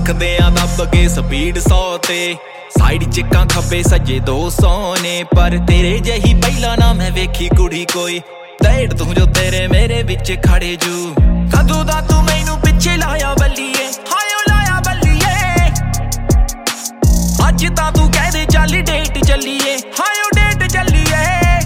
रखदे आ दब के स्पीड 100 ते साइड चिक्कां खब्बे सज्जे 200 ने पर तेरे जही पहला ना मैं वेखी कुड़ी कोई डेढ़ तू जो तेरे मेरे विच खड़े जू कदों दा तू मैनू पिछे लाया बल्लीए हायो लाया बल्लीए अज तां तू कह दे चल डेट चलीए हायो डेट चलीए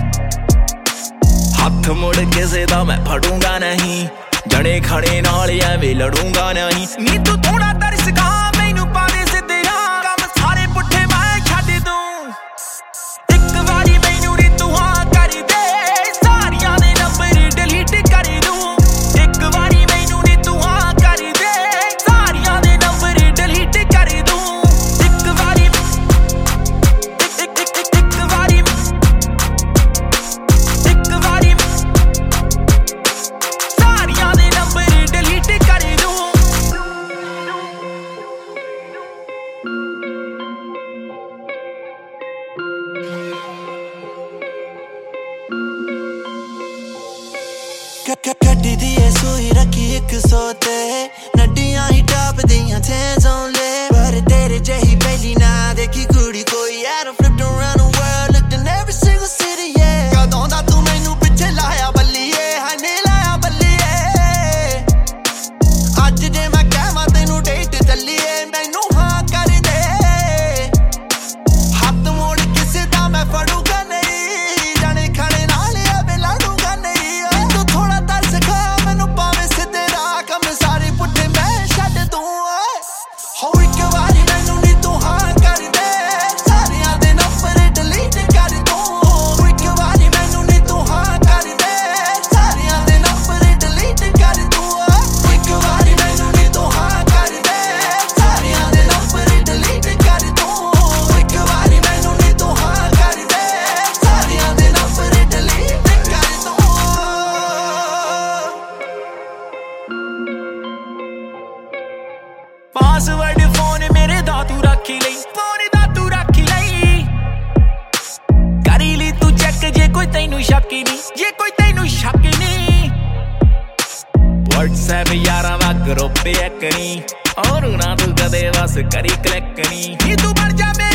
हाथ मुड़ किसे दा मैं फड़ूंगा नहीं जने खड़े नाल एवें लड़ूंगा नहीं नी तू थोड़ा तरस खा मैनू पावे सिद्धे काम सारे पुट्ठे मैं छड्ड दूं एक वारी मैनू नी तू हां कर दे सारियां दे नंबर डिलीट कर दूं एक वारी मैनू नी तू हां कर दे सारियां दे नंबर डिलीट कर दूं एक वारी सारियां दे नंबर डिलीट कर दूं कट्टी दी सूई रखी 100 ते नड्डियां ही टॉप दियां चेंज ले पर तेरे जही पहली ना देखी कुड़ी कोई यार flipped around the world looked in every single city yeah कदों दा तू मैनू पिछे लाया बल्लीए हने लाया बल्लीए अज जे मैं कहवां तैनू डेट चलीए मैनू हां कर दे हाथ मोड़ किसे दा मैं फड़ूंगा नहीं जाने खड़े नाल एवें लड़ूंगा नहीं तू थोड़ा तरस खा मैनू पावे सिद्धे राह कम सारे पुट्ठे मैं छड्ड दूं हो एक वारी मैनू नी तू हां कर दे सारियां दे नंबर डिलीट कर दूं एक वारी मैनू नी तू हां कर दे सारियां दे नंबर डिलीट कर दूं एक वारी मैनू नी तू हां कर दे सारियां दे नंबर डिलीट कर दूं एक वारी मैनू नी तू हां कर दे सारियां दे नंबर डिलीट कर दूं पासवर्ड फोन मेरे दा तू रखी लई फोन दा तू रखी लई करी ली तू चेक जे कोई तैनू शक नहीं जे कोई तैनू शक नहीं WhatsApp यारा दा ग्रुप एक नहीं और ना तू कदे बस करी क्लिक नहीं नी तू बन जा